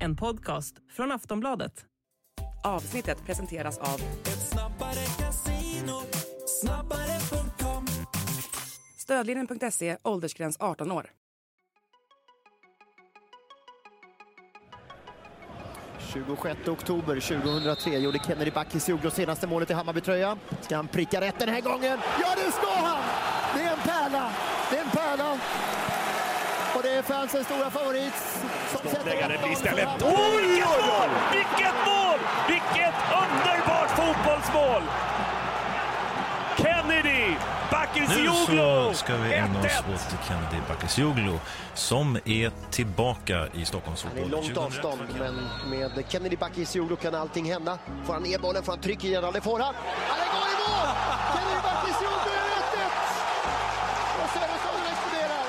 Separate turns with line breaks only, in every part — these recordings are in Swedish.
en podcast från Aftonbladet.
Avsnittet presenteras av
Snabbare Casino, snabbare.com.
Stödlinjen.se, åldersgräns 18 år.
26 oktober 2003 gjorde Kennedy Bakircioglu senaste målet i Hammarbytröja. Ska han pricka rätt den här gången? Ja, det ska han! Det är en pärla! Det är en pärla! Och det är fansens stora favorit som
sätter blir istället. Vilket mål! Vilket mål! Vilket underbart fotbollsmål! Kennedy Bakircioglu!
Nu så ska vi ägna oss åt Kennedy Bakircioglu som är tillbaka i Stockholms fotboll.
Han är långt avstånd, men med Kennedy Bakircioglu kan allting hända. Får han ner bollen, får han tryck igen, det får han. Han går i mål! Kennedy Bakircioglu är 1-1! Och Söderström exploderar.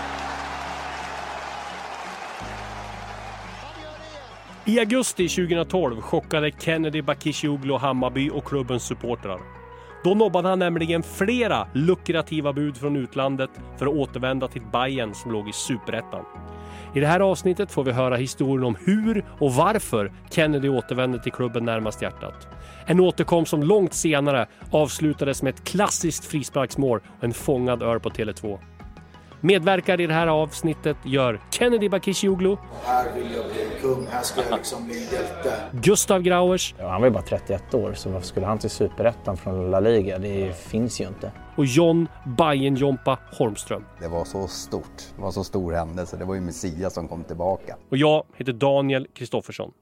I augusti 2012 chockade Kennedy Bakircioglu Hammarby och klubbens supportrar. Då nobbade han nämligen flera lukrativa bud från utlandet för att återvända till Bayern som låg i Superettan. I det här avsnittet får vi höra historien om hur och varför Kennedy återvände till klubben närmast hjärtat. En återkomst som långt senare avslutades med ett klassiskt frisparksmål och en fångad ör på Tele2. Medverkar i det här avsnittet gör Kennedy Bakircioglu.
Här vill jag bli kung, här ska jag liksom bli hjälte.
Gustav Grauers.
Ja, han var ju bara 31 år, så varför skulle han till Superettan från La Liga? Det finns ju inte.
Och John Bajen-Jompa Holmström.
Det var så stort, det var så stor händelse, det var ju Messias som kom tillbaka.
Och jag heter Daniel Kristoffersson.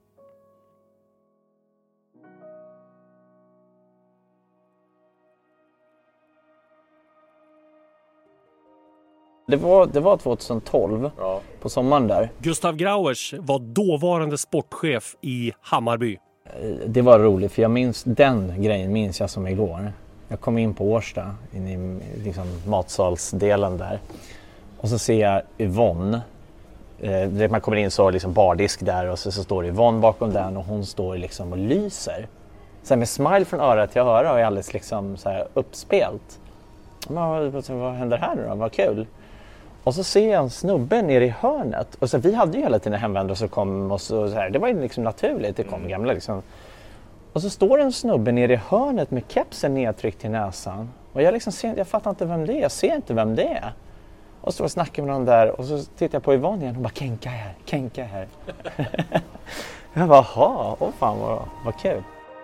Det var 2012 på sommaren där.
Gustav Grauers var dåvarande sportchef i Hammarby.
Det var roligt för jag minns den grejen minns jag som igår. Jag kom in på Årsta in i liksom matsalsdelen där. Och så ser jag Yvonne. Man kommer in så liksom bardisk där och så står Yvonne bakom den och hon står liksom och lyser. Så med smile från öra till öra och är alldeles liksom så här uppspelt. Vad händer här nu då? Vad kul. Och så ser jag en snubbe nere i hörnet. Och så vi hade ju hela tiden hemvändare som kom och så här. Det var ju liksom naturligt. Det kom gamla liksom. Och så står en snubbe nere i hörnet med kepsen nedtryckt till näsan. Och jag liksom ser, jag fattar inte vem det är. Jag ser inte vem det är. Och så snackar med någon där. Och så tittar jag på Yvonne igen och bara Kenka här. Jag bara, åh fan vad kul.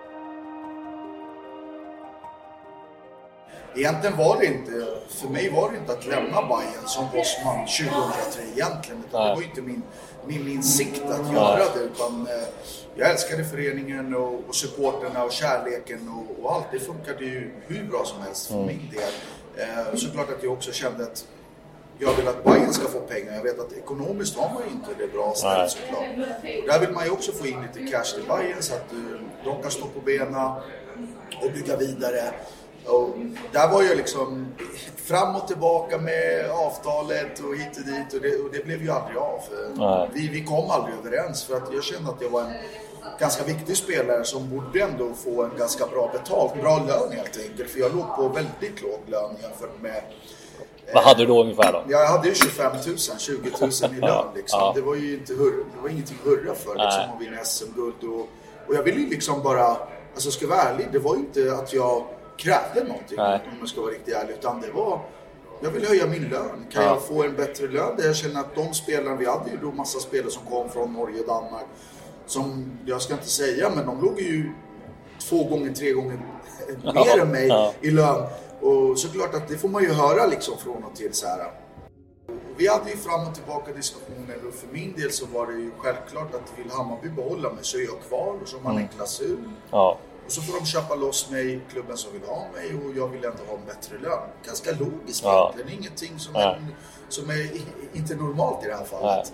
Egentligen var det inte, för mig var det inte att lämna Bayern som bossman 2003 egentligen. Utan det var inte min sikt att göra det. Utan jag älskade föreningen och supporterna och kärleken och allt. Det funkade ju hur bra som helst för min del. Såklart att jag också kände att jag vill att Bayern ska få pengar. Jag vet att ekonomiskt har man ju inte det bra ställt såklart. Där vill man ju också få in lite cash till Bayern så att de kan stå på benen och bygga vidare. Och där var jag liksom fram och tillbaka med avtalet och hit och dit och det blev ju aldrig av. Vi kom aldrig överens för att jag kände att jag var en ganska viktig spelare som borde ändå få en ganska bra betalt, bra lön helt enkelt. För jag låg på väldigt låg lön jämfört med...
Vad hade du då ungefär då?
Jag hade ju 25 000, 20 000 i lön liksom. Det var ju inte det var ingenting att hurra för liksom, att vinna SM-guld och jag ville ju liksom bara, alltså ska vara ärlig, det var ju inte att jag krävde någonting om man ska vara riktigt ärlig, utan det var jag vill höja min lön. Kan jag få en bättre lön där jag känner att de spelarna, vi hade ju då massa spelare som kom från Norge och Danmark som, jag ska inte säga, men de låg ju 2 gånger 3 gånger mer än mig i lön. Och såklart att det får man ju höra liksom från och till så här. Vi hade ju fram och tillbaka diskussioner och för min del så var det ju självklart att vill Hammarby behålla mig så är jag kvar och så har man en klausul. Och så får de köpa loss mig, klubben som vill ha mig och jag vill ändå ha en bättre lön. Ganska logiskt egentligen, ingenting som är inte normalt i det här fallet.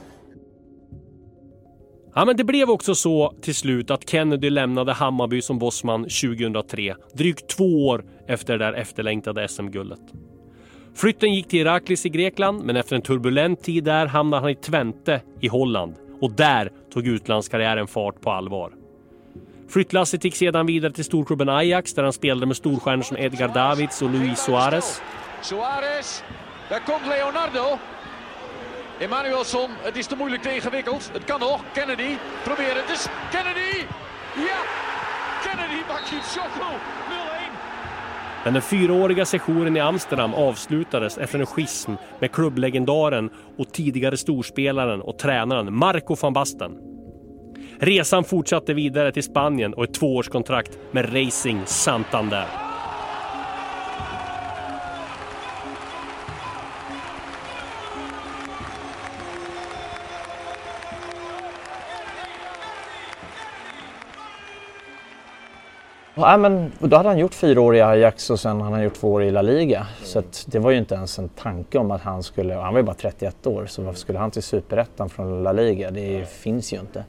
Ja, men det blev också så till slut att Kennedy lämnade Hammarby som bossman 2003, drygt 2 år efter det där efterlängtade SM-guldet. Flytten gick till Iraklis i Grekland, men efter en turbulent tid där hamnade han i Twente i Holland. Och där tog utlandskarriären fart på allvar. Flyttlasset gick sedan vidare till storklubben Ajax där han spelade med storstjärnor som Edgar Davids och Luis Suarez.
Suarez, där kom Leonardo. Emanuelsson, het is te moeilijk tegenwikkeld. Het kan nog. Kennedy, probeer het eens. Kennedy! Ja! Kennedy Bakircioglu, 0-1.
Den 4-åriga sessionen i Amsterdam avslutades efter en schism med klubblegendaren och tidigare storspelaren och tränaren Marco van Basten. Resan fortsatte vidare till Spanien och ett 2-årskontrakt med Racing Santander.
Ja, men då hade han gjort 4 år i Ajax och sen hade han gjort 2 år i La Liga. Så att det var ju inte ens en tanke om att han skulle... Han var ju bara 31 år, så varför skulle han till Superettan från La Liga? Det finns ju inte.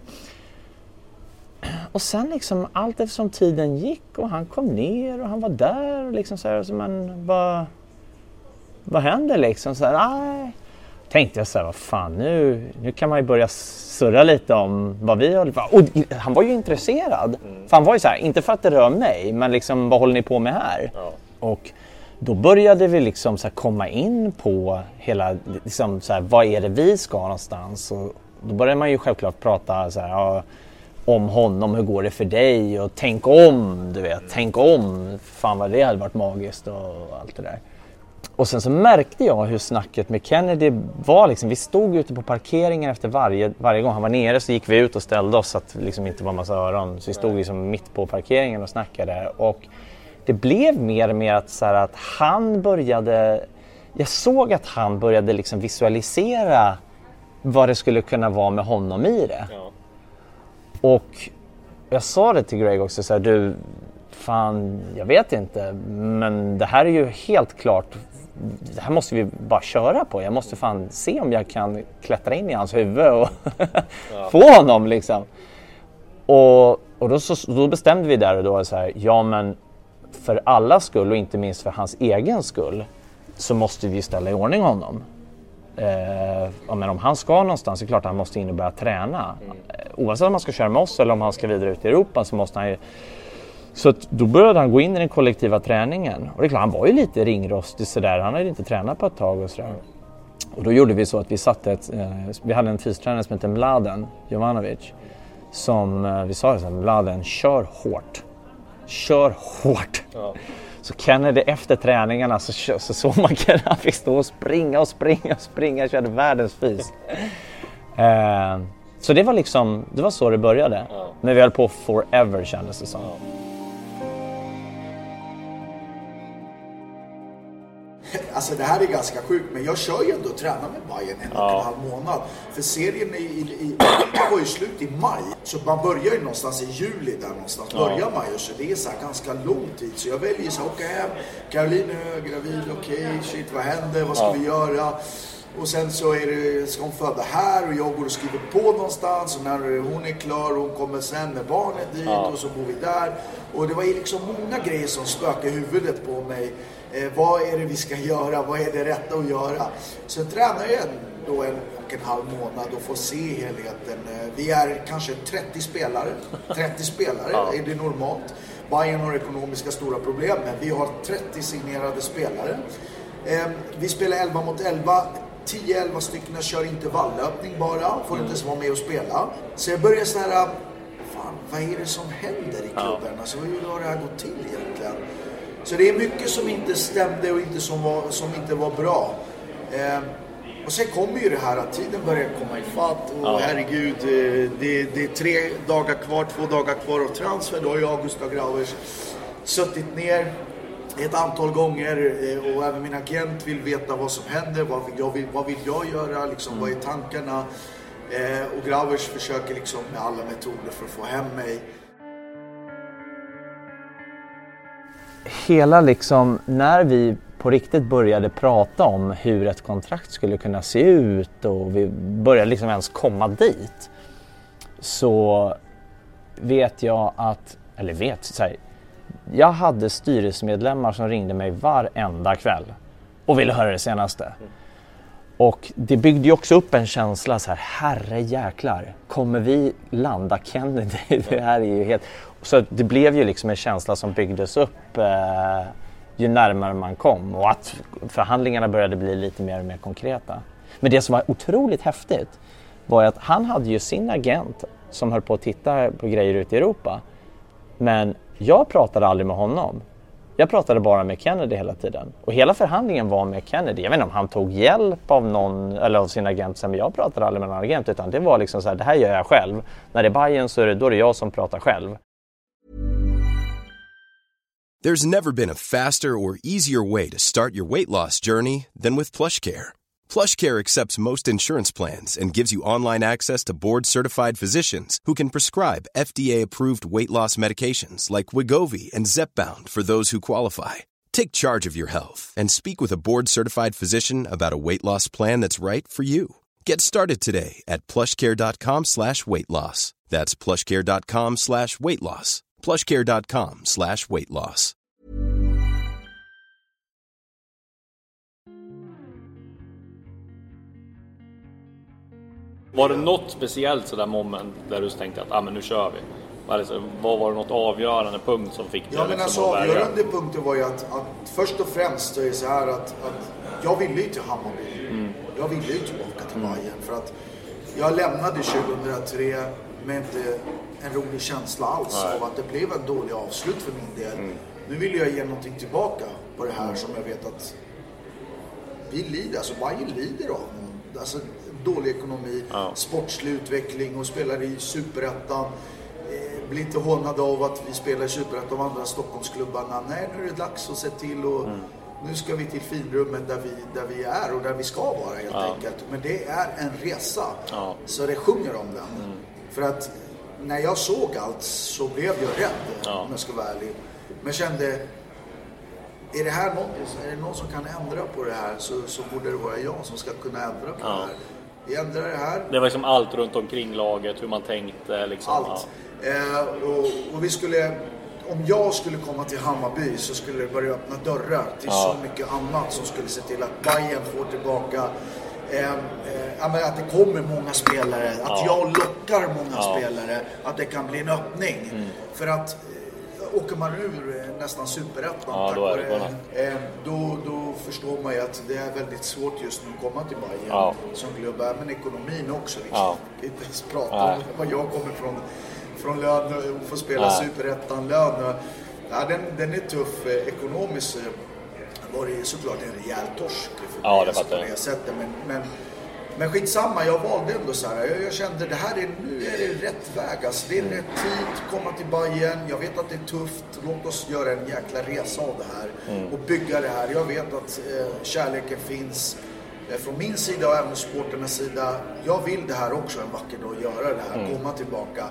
Och sen liksom allt eftersom tiden gick och han kom ner och han var där och liksom så här, så men vad händer liksom? Så här, nej. Tänkte jag så här, vad fan, nu kan man ju börja surra lite om vad vi håller på. Och han var ju intresserad. För han var ju så här, inte för att det rör mig, men liksom, vad håller ni på med här? Ja. Och då började vi liksom så här komma in på hela, liksom så här, vad är det vi ska någonstans? Och då började man ju självklart prata så här, ja, om honom, hur går det för dig? Och tänk om, du vet, tänk om. Fan vad det hade varit magiskt och allt det där. Och sen så märkte jag hur snacket med Kennedy var liksom, vi stod ute på parkeringen efter varje gång han var nere, så gick vi ut och ställde oss så att det liksom inte var massa öron. Så vi stod liksom mitt på parkeringen och snackade, och det blev mer och mer att, så här, att han började, jag såg att han började liksom visualisera vad det skulle kunna vara med honom i det. Ja. Och jag sa det till Greg också, så här, du, fan, jag vet inte, men det här är ju helt klart, det här måste vi bara köra på. Jag måste fan se om jag kan klättra in i hans huvud och få honom liksom. Och då bestämde vi där och då så här, ja men för alla skull och inte minst för hans egen skull så måste vi ställa i ordning honom. Men om han ska någonstans så är det klart att han måste in och börja träna. Oavsett om han ska köra med oss eller om han ska vidare ut i Europa så måste han ju. Så att då började han gå in i den kollektiva träningen. Och det är klart, han var ju lite ringrostig sådär. Han hade inte tränat på ett tag och sådär. Och då gjorde vi så att vi satte vi hade en fystränare som heter Mladen Jovanovic. Som vi sa så här, Mladen, kör hårt. Kör hårt. Ja. Så Kennedy efter träningarna så såg man att han fick stå och springa. Körde världens fys. Så det var liksom, det var så det började. Ja. Men vi höll på forever, kändes det som. Ja.
Alltså det här är ganska sjukt, men jag kör ju ändå och tränar med Bayern en och en halv månad. För serien var ju slut i maj, så man börjar ju någonstans i juli där någonstans. Börjar maj, så det är så här ganska lång tid. Så jag väljer så här, åka hem, Caroline är gravid, okej, shit, vad händer, vad ska vi göra? Och sen så ska hon föda här och jag går och skriver på någonstans. Och när hon är klar, hon kommer sen med barnet dit och så bor vi där. Och det var ju liksom många grejer som spökade i huvudet på mig. Vad är det vi ska göra? Vad är det rätta att göra? Så tränar jag då en och en halv månad och får se helheten. Vi är kanske 30 spelare. 30 spelare är det normalt. Bayern har ekonomiska stora problem, men vi har 30 signerade spelare. Vi spelar 11 mot 11. 10-11 stycken kör intervallöpning bara. Får inte ens vara med och spela. Så jag börjar så här, fan, vad är det som händer i klubben? Alltså, hur har det här gått till egentligen? Så det är mycket som inte stämde och som inte var bra. Och sen kommer ju det här att tiden börjar komma i fatt. Och herregud, det är 3 dagar kvar, 2 dagar kvar av transfer. Då har jag, Gustav Grauers, suttit ner ett antal gånger och även min agent vill veta vad som händer, vad vill jag göra, liksom, vad är tankarna, och Grauers försöker liksom med alla metoder för att få hem mig.
Hela liksom, när vi på riktigt började prata om hur ett kontrakt skulle kunna se ut och vi började liksom ens komma dit, så vet jag att, eller så här, jag hade styrelsemedlemmar som ringde mig varenda kväll och ville höra det senaste. Och det byggde ju också upp en känsla så här, herre jäklar, kommer vi landa Kennedy? Det här är ju helt... Så det blev ju liksom en känsla som byggdes upp ju närmare man kom och att förhandlingarna började bli lite mer och mer konkreta. Men det som var otroligt häftigt var att han hade ju sin agent som höll på att titta på grejer ute i Europa. Men jag pratade aldrig med honom. Jag pratade bara med Kennedy hela tiden. Och hela förhandlingen var med Kennedy. Jag vet inte om han tog hjälp av någon eller av sin agent. Men jag pratade aldrig med någon agent. Utan det var liksom så här, det här gör jag själv. När det är Bayern så är det, då är det jag som pratar själv.
There's never been a faster or easier way to start your weight loss journey than with PlushCare. PlushCare accepts most insurance plans and gives you online access to board-certified physicians who can prescribe FDA-approved weight loss medications like Wegovy and Zepbound for those who qualify. Take charge of your health and speak with a board-certified physician about a weight loss plan that's right for you. Get started today at plushcare.com/weightloss. That's plushcare.com/weightloss. plushcare.com/weightloss.
Var det något speciellt sådär moment där du tänkte att men nu kör vi? Vad var det något avgörande punkt som fick det?
Ja, men alltså avgörande punkten var ju att först och främst är det så här att jag ville ju till Hammarby. Jag ville ju tillbaka till Bayern för att jag lämnade 2003 med inte en rolig känsla alls av att det blev en dålig avslut för min del. Nu vill jag ge någonting tillbaka på det här som jag vet att vi lider, alltså Bayern lider av. Alltså dålig ekonomi, sportslig utveckling och spelar i Superettan. Blir inte hånade av att vi spelar i Superettan av andra Stockholmsklubbarna. Nej, nu är det dags att se till och nu ska vi till finrummet där vi är och där vi ska vara helt enkelt. Men det är en resa, så det sjunger om den. För att när jag såg allt så blev jag rädd, om jag ska vara ärlig. Men kände, är det här någon som kan ändra på det här så borde det vara jag som ska kunna ändra på det här. Vi ändrar det här.
Det var liksom allt runt omkring laget, hur man tänkte. Liksom.
Allt. Och vi skulle, om jag skulle komma till Hammarby så skulle det börja öppna dörrar till så mycket annat som skulle se till att Bayern får tillbaka. Att det kommer många spelare, att jag lockar många spelare, att det kan bli en öppning. För att åker man ur nästan Superettan då förstår man ju att det är väldigt svårt just nu att komma till Bayern som klubb, men ekonomin också liksom. Inte ens prata om vad jag kommer från lön och får spela Superettan lön. Den är tuff ekonomiskt. Var det såklart en rejäl torsk för det på det sättet, men skitsamma, jag valde ändå så här. Jag kände det här nu är det rätt väg, alltså, det är rätt tid att komma till Bayern. Jag vet att det är tufft, låt oss göra en jäkla resa av det här och bygga det här. Jag vet att kärleken finns från min sida och även sporternas sida. Jag vill det här också en vacker dag, göra det här, komma tillbaka.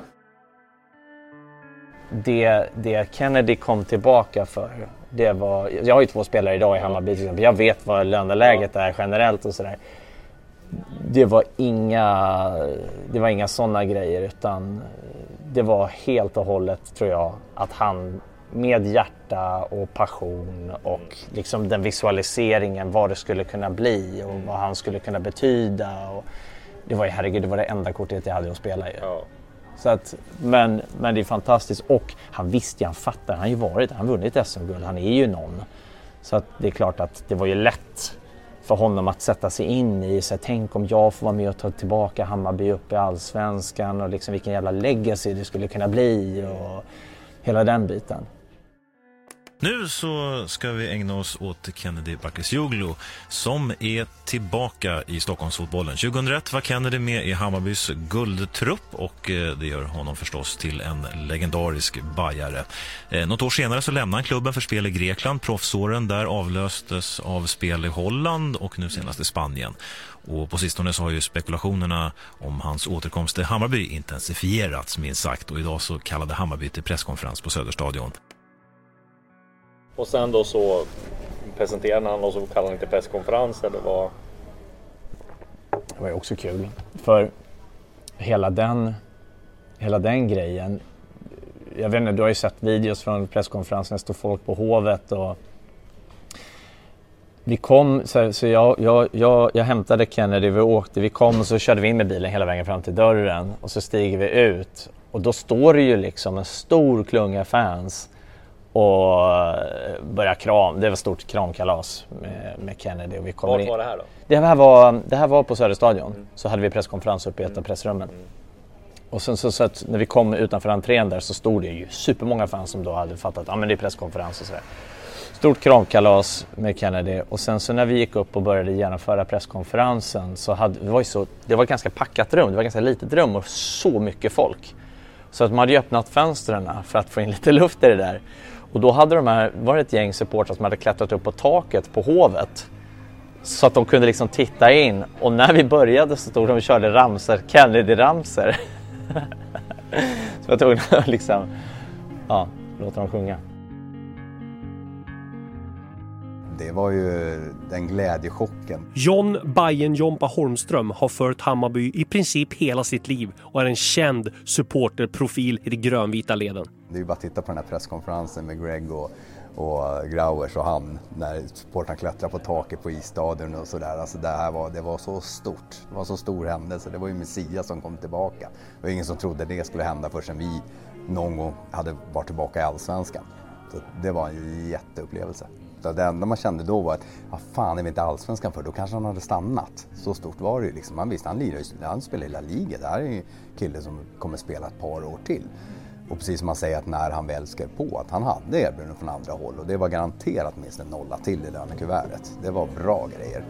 Det Kennedy kom tillbaka för, det var, jag har ju 2 spelare idag i Hammarby till exempel. Jag vet vad löneläget är generellt och sådär. Det var inga sådana grejer, utan det var helt och hållet, tror jag, att han med hjärta och passion och liksom den visualiseringen, vad det skulle kunna bli och vad han skulle kunna betyda. Och det var ju, herregud, det var det enda kortet jag hade att spela i. Så att, men det är fantastiskt, och han visste, han fattar, han har vunnit SM-guld, han är ju någon. Så att det är klart att det var ju lätt för honom att sätta sig in i, så tänk om jag får vara med och ta tillbaka Hammarby upp i Allsvenskan och liksom vilken jävla legacy det skulle kunna bli och hela den biten.
Nu så ska vi ägna oss åt Kennedy Bakircioglu som är tillbaka i Stockholmsfotbollen. 2001 var Kennedy med i Hammarbys guldtrupp och det gör honom förstås till en legendarisk bajare. Något år senare så lämnade han klubben för spel i Grekland. Proffsåren där avlöstes av spel i Holland och nu senast i Spanien. Och på sistone så har ju spekulationerna om hans återkomst till Hammarby intensifierats, minst sagt. Och idag så kallade Hammarby till presskonferens på Söderstadion.
Och sen då så presenterade han och så kallade han till presskonferens, eller vad?
Det var ju också kul, för hela den grejen. Jag vet inte, du har ju sett videos från presskonferensen, stod folk på Hovet och vi kom, så jag hämtade Kennedy, vi kom och så körde vi in med bilen hela vägen fram till dörren och så stiger vi ut och då står det ju liksom en stor klunga fans och börja det var stort kramkalas med Kennedy. Och vi kommer
Vart var det här då?
Det här var på Söderstadion. Så hade vi presskonferens uppe i ett av pressrummen. Och sen så att när vi kom utanför entrén där så stod det ju supermånga fans som då hade fattat att det är presskonferens och sådär. Stort kramkalas med Kennedy, och sen så när vi gick upp och började genomföra presskonferensen så det var ett ganska packat rum, det var ett ganska litet rum och så mycket folk. Så att man hade öppnat fönstren för att få in lite luft i det där. Och då var det ett gäng supportrar som hade klättrat upp på taket på Hovet. Så att de kunde liksom titta in, och när vi började så stod de och körde ramser, Kennedy-ramser. Så jag tog liksom, låta dem sjunga.
Det var ju den glädjechocken.
John Bajen-Jompa Holmström har följt Hammarby i princip hela sitt liv och är en känd supporterprofil i de grönvita leden.
Det är ju bara att titta på den här presskonferensen med Greg och Grauers och han när supportrarna klättrar på taket på isstadion och sådär. Alltså det var så stort. Det var så stor händelse. Det var ju Messias som kom tillbaka. Det var ingen som trodde det skulle hända förrän vi någon gång hade varit tillbaka i Allsvenskan. Så det var en jätteupplevelse. Så det enda man kände då var att vad fan är vi inte Allsvenskan för? Då kanske han hade stannat. Så stort var det ju liksom. Man visste han spelar i La Liga. Det här är ju en kille som kommer spela ett par år till. Och precis som man säger att när han väl skrev på att han hade erbjudanden från andra håll. Och det var garanterat minst en nolla till i lönekuvertet. Det var bra grejer.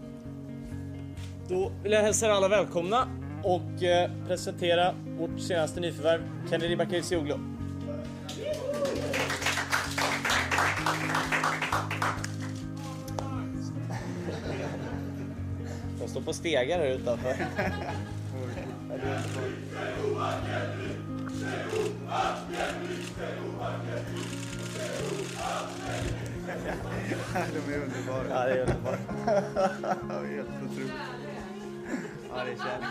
Då vill jag hälsa alla välkomna och presentera vårt senaste nyförvärv, Kennedy Bakircioglu. Jag står på stegar här utanför.
De är underbara.
Ja, det är underbart.
Det är helt otroligt. Ja, det är kärlek.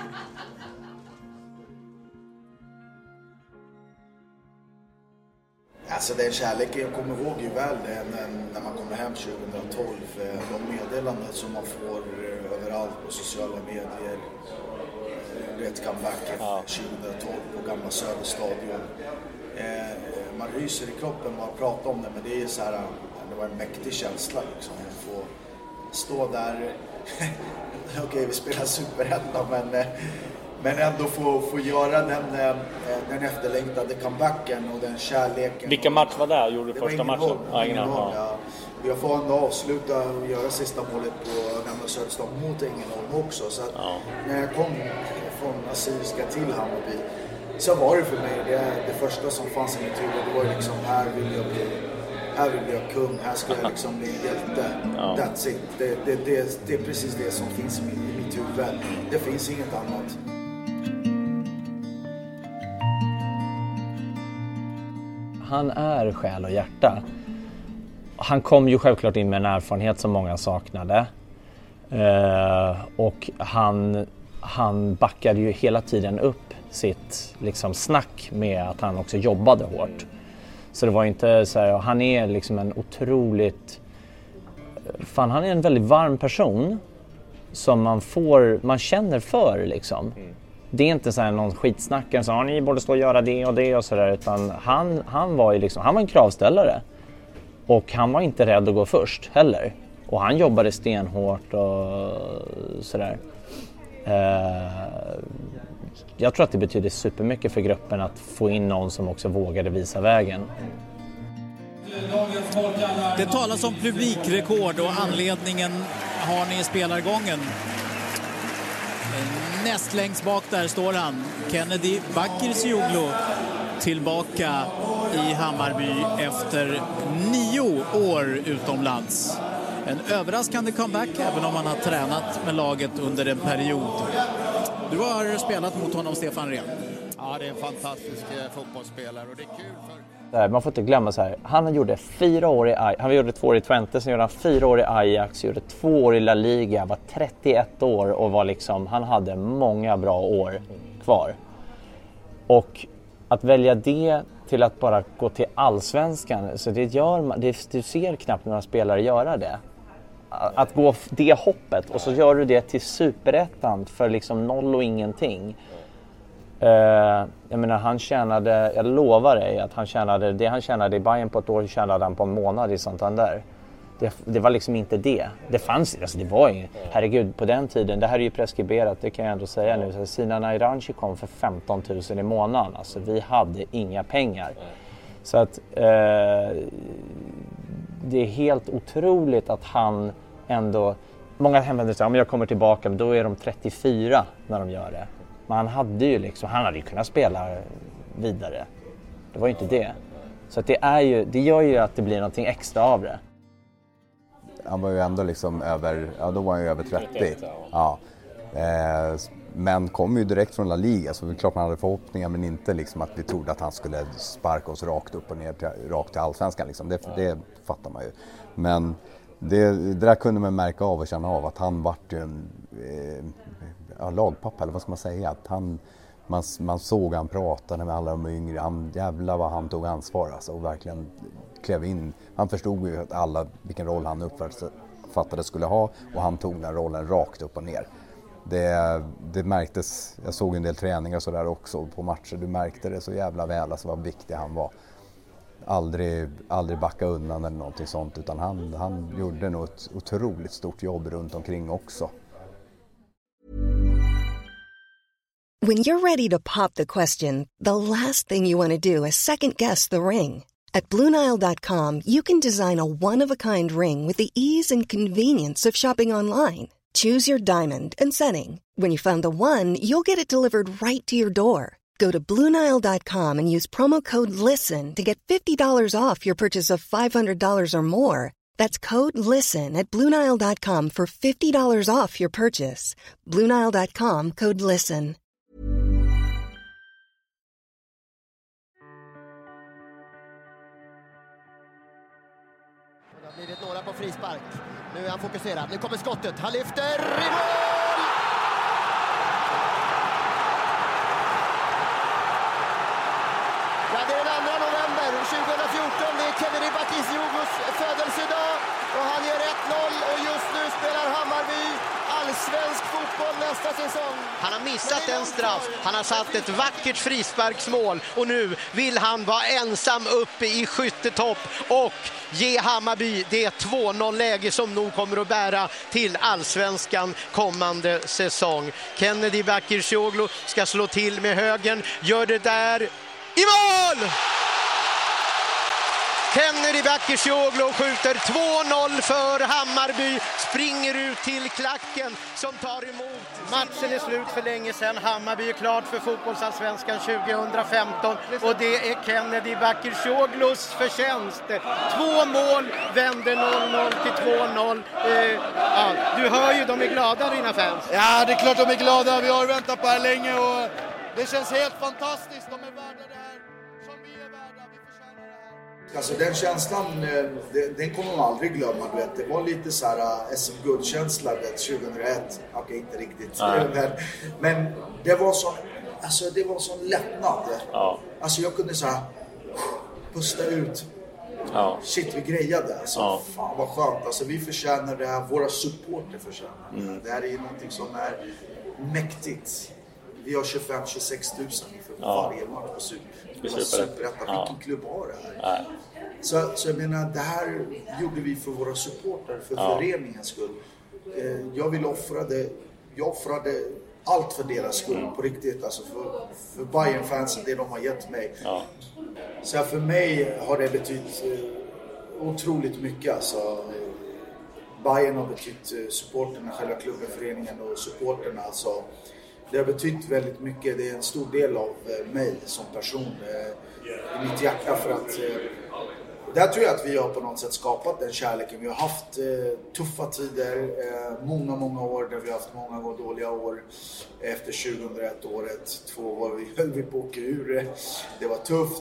Alltså den kärleken, jag kommer ihåg ju väl när man kommer hem 2012. De meddelanden som man får överallt på sociala medier. Rätt comebacken 2012 på Gamla Söderstadion. Man ryser i kroppen bara att prata om det, men det är så här, det var en mäktig känsla liksom. Att få stå där, okej, vi spelar Superettan, men ändå få göra den efterlängtade comebacken och den kärleken.
Vilka match var det? Gjorde du första matchen?
Jag får ändå avsluta och göra sista målet på Gamla Söderstad mot Ängelholm också. Så att när jag kom från Assyriska till Hammarby så var det för mig det första som fanns i mitt huvud. Det var liksom, här vill jag kung, här ska jag liksom bli hjälte. That's it. Det är precis det som finns i mitt huvud. Det finns inget annat.
Han är själ och hjärta. Han kom ju självklart in med en erfarenhet som många saknade. Och han backade ju hela tiden upp sitt liksom snack med att han också jobbade hårt. Så det var inte så här, han är liksom en otroligt... han är en väldigt varm person som man känner för liksom. Det är inte så här någon skitsnackare som ni borde stå och göra det och det och sådär, utan han var ju liksom, han var en kravställare. Och han var inte rädd att gå först heller. Och han jobbade stenhårt och sådär. Jag tror att det betyder supermycket för gruppen att få in någon som också vågade visa vägen.
Det talas om publikrekord och anledningen har ni i spelargången. Näst längst bak där står han, Kennedy Bakircioglu, tillbaka i Hammarby efter 9 år utomlands. En överraskande comeback även om han har tränat med laget under en period. Du har spelat mot honom, Stefan Rehn.
Ja, det är en fantastisk fotbollsspelare och det är kul för...
Man får inte glömma så här, han gjorde 4 år i Ajax, han gjorde 2 år i Twente, sen gjorde han 4 år i Ajax, gjorde 2 år i La Liga, var 31 år och var liksom, han hade många bra år kvar. Och att välja det till att bara gå till Allsvenskan, så du ser knappt några spelare göra det. Att gå det hoppet och så gör du det till Superettan för liksom 0 och ingenting. Jag menar, han tjänade, jag lovar dig att han tjänade i Bayern på ett år, tjänade han på en månad i Santander. Det var liksom inte det. Det fanns, alltså det var ju, herregud, på den tiden, det här är ju preskriberat, det kan jag ändå säga nu. Så Sinan Ayranchi kom för 15 000 i månaden, alltså vi hade inga pengar. Så att det är helt otroligt att han ändå, många hänvänder sig, om jag kommer tillbaka, men då är de 34 när de gör det. Men han hade ju kunnat spela vidare. Det var ju inte det. Så att det gör ju att det blir någonting extra av det.
Han var ju ändå liksom då var han ju över 30. Ja. Men kom ju direkt från La Liga, så det är klart man hade förhoppningar, men inte liksom att vi trodde att han skulle sparka oss rakt upp och ner, rakt till Allsvenskan liksom. Det fattar man ju. Men det där kunde man märka av och känna av att han vart ju en lagpappa, eller vad ska man säga, att man såg han pratade med alla de yngre, jävlar vad han tog ansvar alltså, och verkligen klev in. Han förstod ju att vilken roll han uppfattade skulle ha, och han tog den rollen rakt upp och ner. Det märktes, jag såg en del träningar så där också på matcher, du märkte det så jävla väl, alltså vad viktig han var. Aldrig backa undan eller någonting sånt, utan han gjorde nog ett otroligt stort jobb runt omkring också.
When you're ready to pop the question, the last thing you want to do is second guess the ring. At BlueNile.com, you can design a one-of-a-kind ring with the ease and convenience of shopping online. Choose your diamond and setting. When you find the one, you'll get it delivered right to your door. Go to BlueNile.com and use promo code LISTEN to get $50 off your purchase of $500 or more. That's code LISTEN at BlueNile.com for $50 off your purchase. BlueNile.com, code LISTEN.
Det har blivit några på frispark. Nu är han fokuserad. Nu kommer skottet. Han lyfter i mål! Ja, det är den 2 november 2014. Det är Kennedy Bakircioglos födelsedag. Och han gör 1-0. Och just nu spelar Hammarby allsvensk fotboll nästa säsong.
Han har missat en straff. Han har satt ett vackert frisparksmål. Och nu vill han vara ensam uppe i skyttetopp och ge Hammarby det 2-0-läge som nog kommer att bära till allsvenskan kommande säsong. Kennedy Bakircioglu ska slå till med högen. Gör det där i mål! Kennedy Bakircioglu skjuter 2-0 för Hammarby, springer ut till klacken som tar emot. Matchen är slut för länge sedan. Hammarby är klart för fotbollsallsvenskan 2015 och det är Kennedy Bakircioglus förtjänst. 2 mål vänder 0-0 till 2-0. Du hör ju, de är glada, dina fans.
Ja, det är klart de är glada. Vi har väntat på det här länge och det känns helt fantastiskt. De är värda det här som vi är värda. Vi förtjänar det här.
Alltså den känslan, den kommer man aldrig glömma. Du vet. Det var lite så här SM-guldkänsla 2001. Okej, inte riktigt. Men det var sån lättnad. Ja. Alltså jag kunde så här pusta ut. Ja. Shit, vi grejade. Alltså, ja. Fan vad skönt. Alltså, vi förtjänar det här. Våra supporter förtjänar det. Det här är någonting som är mäktigt. Vi har 25-26 000 för varje match på Superettan. Vilken klubb har det här? Så jag menar, det här gjorde vi för våra supporter, för föreningens skull. Jag offrade allt för deras skull, på riktigt. Alltså för Bayern-fansen, det de har gett mig. Ja. Så för mig har det betytt otroligt mycket. Alltså, Bayern har betytt supporterna, själva klubben, föreningen och supporterna. Alltså, det har betytt väldigt mycket. Det är en stor del av mig som person i mitt hjärta, för att där tror jag att vi har på något sätt skapat den kärleken. Vi har haft tuffa tider, många år där vi har haft många dåliga år. Efter 2001 året, 2 år höll vi på att åka ur. Det var tufft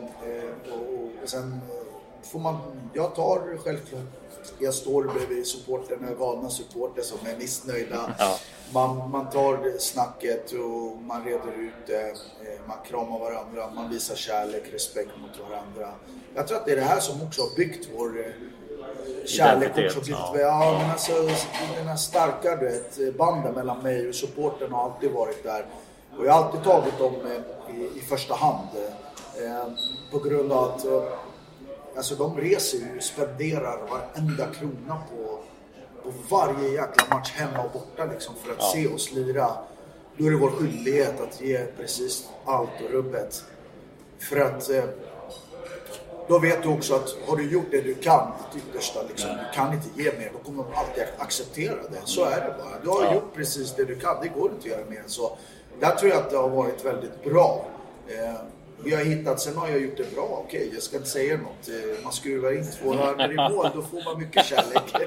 och sen får jag tar självklart. Jag står bredvid supporterna, galna supporter som är missnöjda. Ja. Man tar snacket och man reder ut det. Man kramar varandra, man visar kärlek, respekt mot varandra. Jag tror att det är det här som också har byggt vår kärlek. Men alltså, den här starka banden mellan mig och supporten har alltid varit där. Och jag har alltid tagit dem i första hand. På grund av att alltså de reser ju, spenderar varenda krona på varje jäkla match hemma och borta liksom, för att se oss lira. Då är det vår skyldighet att ge precis allt och rubbet. För att då vet du också att har du gjort det du kan, ditt yttersta liksom, du kan inte ge mer, då kommer de alltid acceptera det. Så är det bara. Du har gjort precis det du kan, det går inte att göra mer. Så där tror jag att det har varit väldigt bra. Vi har hittat, sen har jag gjort det bra, okej, jag ska inte säga något. Man skruvar in 2 hörnor i mål, då får man mycket kärlek.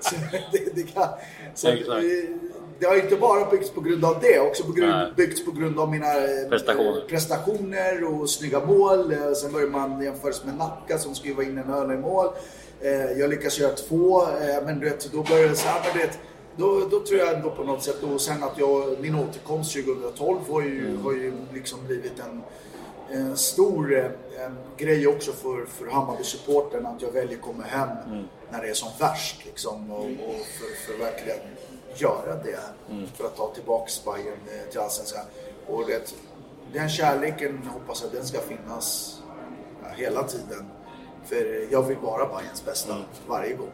Det har inte bara byggts på grund av det, också byggts på grund av mina prestationer och snygga mål. Sen börjar man jämföras med Nacka som skruvar in en hörna i mål. Jag lyckas göra 2, men du vet, då börjar det så här, men då tror jag ändå på något sätt, och sen att min återkomst 2012 har ju liksom blivit en stor grej också för Hammarby-supporten, att jag väljer komma hem när det är som värst liksom, och för verkligen göra det för att ta tillbaks Bayern till Allsvenskan. Och den kärleken hoppas jag den ska finnas hela tiden, för jag vill vara Bayerns bästa varje gång.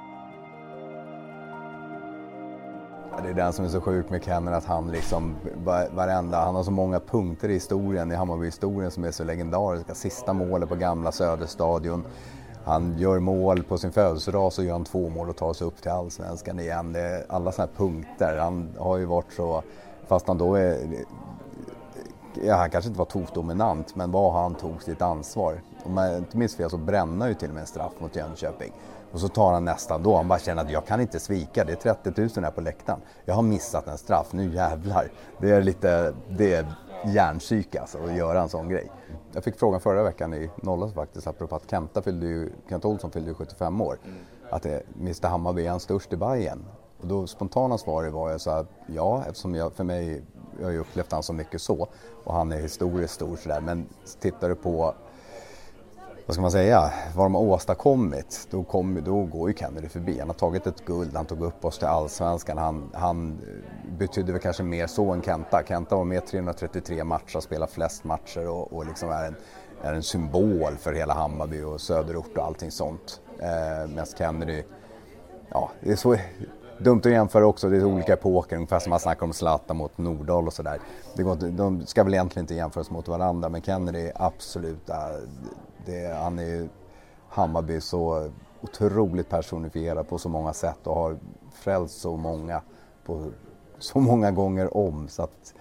Det är den som är så sjuk med Kenner, att han liksom han har så många punkter i historien, i Hammarby-historien, som är så legendariska. Sista målet på gamla Söderstadion. Han gör mål på sin födelsedag, så gör han 2 mål och tar sig upp till Allsvenskan igen. Det är alla såna här punkter. Han har ju varit så, fast han då han kanske inte var tokdominant, men han tog sitt ansvar. Om jag inte minns fel så bränner ju till och med en straff mot Jönköping. Och så tar han nästan då, han bara känner att jag kan inte svika, det är 30 000 här på läktaren. Jag har missat en straff, nu jävlar. Det är hjärnpsyk alltså, att göra en sån grej. Jag fick frågan förra veckan i Nollas faktiskt, apropå att Kent Olsson fyllde ju 75 år. Att Mr. Hammarby är han störst i Bayern. Och då spontana svaret var jag så här, ja, eftersom jag har ju upplevt han så mycket så. Och han är historiskt stor sådär, men tittar du på, vad ska man säga, vad de har åstadkommit, då går ju Kennedy förbi. Han har tagit ett guld, han tog upp oss till Allsvenskan. Han betydde väl kanske mer så än Kenta. Kenta var med 333 matcher, spelar flest matcher och liksom är en symbol för hela Hammarby och söderort och allting sånt. Medan Kennedy, ja, det är så dumt att jämföra också, det är olika epoker, ungefär som man snackar om Zlatan mot Nordahl och sådär. De ska väl egentligen inte jämföras mot varandra, men Kennedy är absolut, han är ju Hammarby så otroligt personifierad på så många sätt och har frälst så många på så många gånger om, så att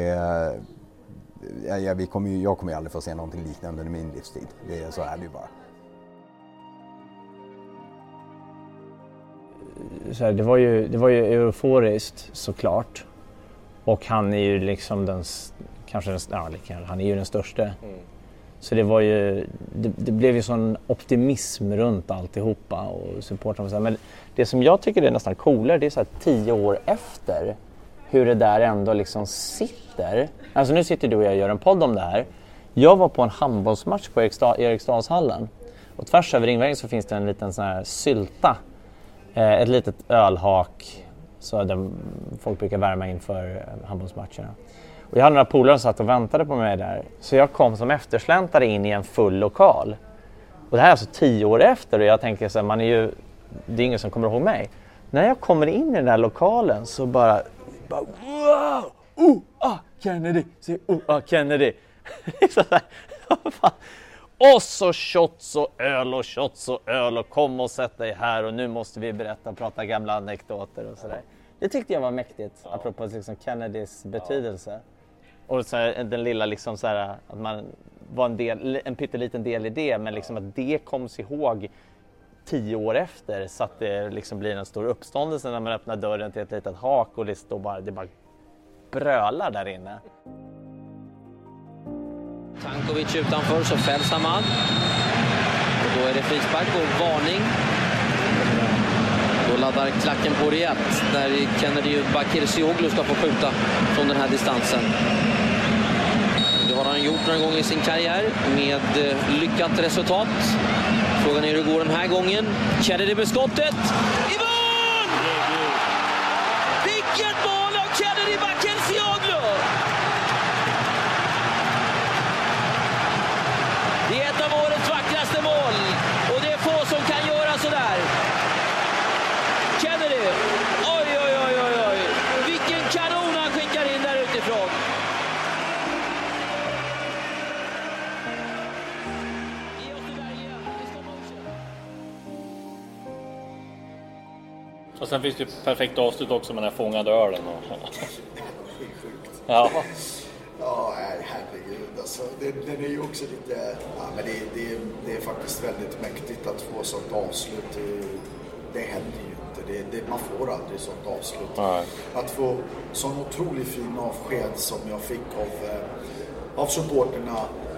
jag kommer ju aldrig få se någonting liknande under min livstid. Så är det ju bara.
Så här, det var ju euforiskt såklart, och han är ju liksom han är ju den största. Så det var ju, det blev ju sån optimism runt alltihopa och supportrarna. Men det som jag tycker är nästan coolare, det är så här 10 år efter hur det där ändå liksom sitter. Alltså nu sitter du och jag gör en podd om det här. Jag var på en handbollsmatch på Eriksdalshallen, och tvärs över ringvägen så finns det en liten sån här sylta, ett litet ölhak, så där folk brukar värma inför handbollsmatcherna. Och jag hade några polare som satt och väntade på mig där. Så jag kom som eftersläntare in i en full lokal. Och det här är alltså 10 år efter, och jag tänker så här, det är ingen som kommer ihåg mig. När jag kommer in i den här lokalen så bara wow! Kennedy! Kennedy! Så här, fan. Och så shots och öl och kom och sätt dig här, och nu måste vi berätta och prata gamla anekdoter och sådär. Det tyckte jag var mäktigt, apropå liksom Kennedys betydelse. Och så här, den lilla liksom så här, att man var en pytteliten del i det, men liksom att det koms ihåg 10 år efter, så att det liksom blir en stor uppståndelse när man öppnar dörren till ett litet hak och det bara brölar där inne.
Tankovic utanför, så fälls Hamad. Och då är det frispark och varning. Då laddar klacken på rejält när Kennedy Bakircioglu ska få skjuta från den här distansen. Det har han gjort några gånger i sin karriär med lyckat resultat. Frågan är hur det går den här gången. Kennedy med skottet. I mål! Vilket mål av Kennedy Bakircioglu!
Och sen finns det ju perfekt avslut också med den här fångade ölen. Ja.
Ja, herregud. Alltså, den är ju också lite... Ja, men det är faktiskt väldigt mäktigt att få sånt avslut. Det händer ju inte. Man får aldrig sånt avslut.
Nej.
Att få sån otroligt fin avsked som jag fick av supporterna.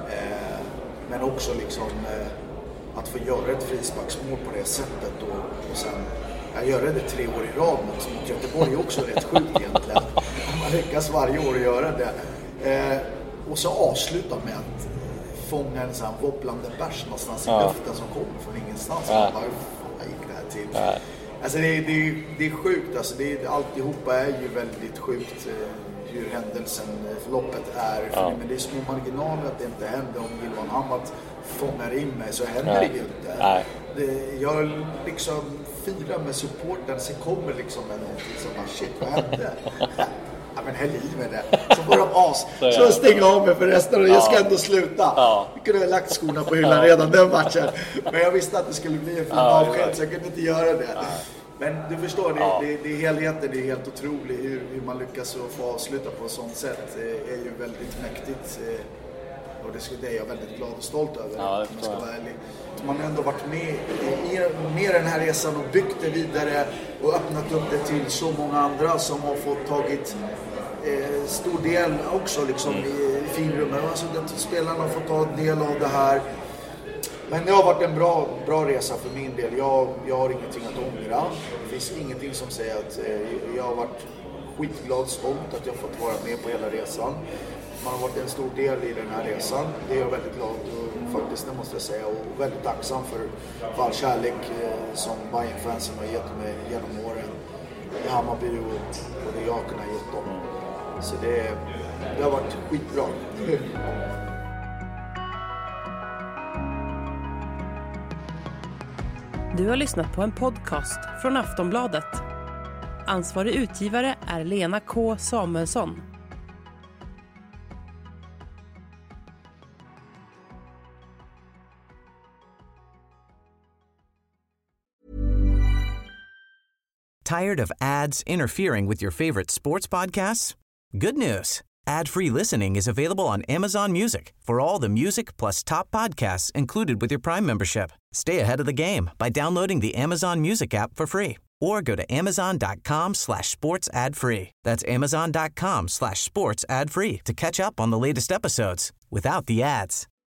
Men också liksom att få göra ett frisparksmål på det sättet. Och sen... Jag gör det 3 år i rad mot Göteborg, också rätt sjukt egentligen. Man lyckas varje år göra det. Och så avsluta med att fånga en sån här wobblande bärs någonstans i luften som kommer från ingenstans. Man bara, vad gick det här till? Alltså det är sjukt. Alltså alltihopa är ju väldigt sjukt hur förloppet är. Men det är små marginaler att det inte händer. Om Gilvan Hamad fångar in mig så händer det ju inte. Jag liksom firar med supporten, så kommer liksom någonting som bara shit, vad hände? Ja, men häll i med det. Så får de så stänga av mig för resten och jag ska ändå sluta. Jag kunde ha lagt skorna på hyllan redan den matchen. Men jag visste att det skulle bli en fin avsked så jag kunde inte göra det. Men du förstår, det är helheten, det är helt otroligt hur man lyckas få avsluta på ett sånt sätt. Det är ju väldigt mäktigt. Och det är jag väldigt glad och stolt över.
Ja,
man ska vara ärlig. Man har ändå varit med den här resan och byggt det vidare och öppnat upp det till så många andra som har fått tagit stor del också liksom, i finrummet. Alltså, spelarna har fått ta del av det här. Men det har varit en bra resa för min del. Jag har ingenting att ångra. Det finns ingenting som säger att jag har varit skitglad, stolt att jag fått vara med på hela resan. Man har varit en stor del i den här resan. Det är jag väldigt glad och faktiskt, det måste jag säga, och väldigt tacksam för all kärlek som Bayern-fansen har gett mig genom åren i Hammarby och det jag har kunnat ge dem. Så det har varit skitbra.
Du har lyssnat på en podcast från Aftonbladet. Ansvarig utgivare är Lena K. Samuelsson.
Tired of ads interfering with your favorite sports podcasts? Good news. Ad-free listening is available on Amazon Music for all the music plus top podcasts included with your Prime membership. Stay ahead of the game by downloading the Amazon Music app for free or go to amazon.com/sports ad free. That's amazon.com/sports ad free to catch up on the latest episodes without the ads.